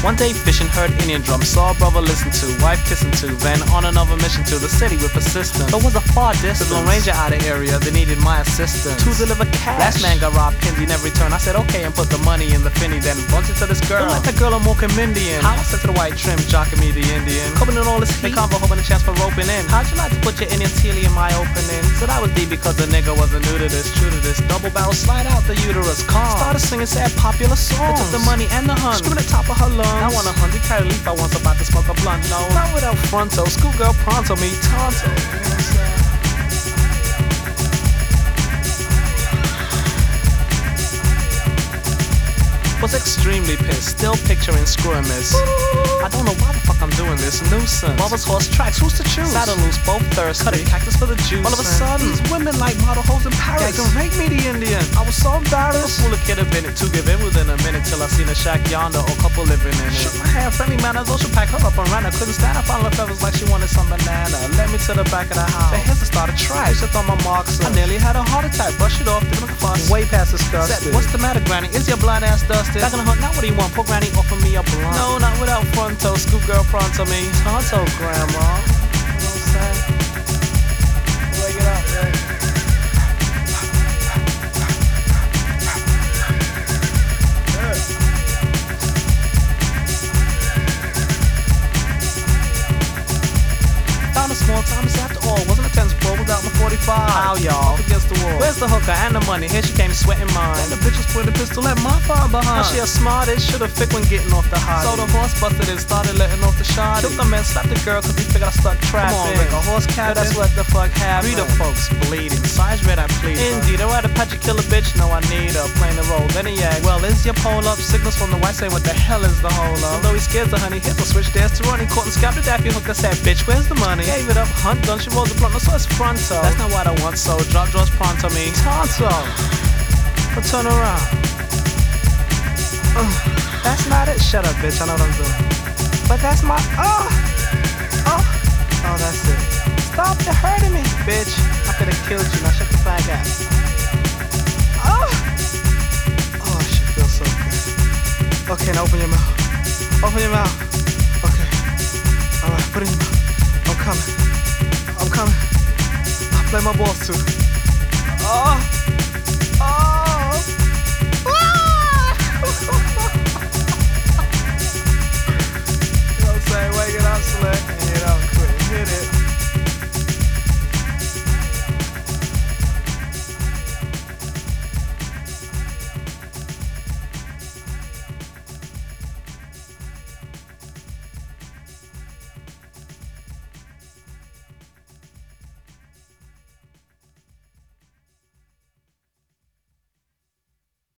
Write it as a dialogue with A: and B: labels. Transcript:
A: One day fishing, heard Indian drum, saw a brother listen to, wife kissing to, then on another mission to the city with persistence. But was a far distance, Lone Ranger out of area, they needed my assistance to deliver cash. Last man got robbed, Kinsey never returned. I said okay and put the money in the finny, then bumped into this girl. Like the girl I'm walking Indian. How I said to the white trim, jocking me the Indian. Coping in all this heat, convo hoping a chance for roping in. How'd you like to put your Indian tealy in my opening? So that was deep because the nigga wasn't new to this, true to this. Double barrel slide out the uterus, calm. Started singing sad popular songs. I took the money and the hun, screaming at the top of her lungs. I want 100 carry leaf, I once about to smoke a blunt. No, not without fronto. Schoolgirl pronto me, tonto. You know what I'm saying? Was extremely pissed, still picturing screwing miss. I don't know why the fuck I'm doing this nuisance. Bubba's horse tracks, who's to choose? Saddle loose, both thirsty, cutting cactus for the juice. All of a sudden, these women like model hoes in Paris. They can make me the Indian. I was so embarrassed. A fool kid have been it to give in within a minute till I seen a shack yonder or couple living in it. Shook my hair, friendly manner, though she pack her up and ran. I couldn't stand up on her feathers like she wanted some banana. Led me to the back of the house. The heads started trash. Just on my marks. I nearly had a heart attack. Brush it off, didn't make a fuss. Way past disgusted. Said, what's the matter, Granny? Is your blind ass dusted? Back in the hunt, now what do you want? Poor Granny offer me a blunt. No, not without fronto. Schoolgirl pronto me. Tonto, grandma. You know what I'm saying? Wake it up, right? Found a small time, it's after all. Wasn't a tense bro without my 45. How y'all? Up against the wall. Where's the hooker and the money? Here she came sweating mine. And the bitch was putting the pistol at my far behind. Now she a smartest, should've thick when getting off the high. So the horse busted and started letting off the shot. Took the man, slapped the girl cause he figured I stuck trapping. Come on, Rick, a horse cabin. That's what the fuck happened. Read the folks bleeding, size red I plead. Indeed, I'd rather patch a killer bitch. No, I need her, playing the role. Then he asked, well, is your pole up? Signals from the white saying what the hell is the hole up? Although he scares the honey, hit the switch, dares to run. He caught and scabbed the daffy hooker, said, bitch, where's the money? Gave it up, hunt done, she rolls the blunt, no, so it's fronto. That's not what I want, so drop draws pronto me. Tonto. But turn around. That's not it. Shut up, bitch, I know what I'm doing. But that's my, oh, that's it. Stop the hurting me, bitch. I could've killed you, now shut the fuck up. Oh, shit feels so good. Okay, now open your mouth. Open your mouth. Okay. Alright, put it in your mouth. I'm coming. I'll play my balls too. Oh. You know what I'm saying? Wake it up, Slick. And you know, quit. Hit it.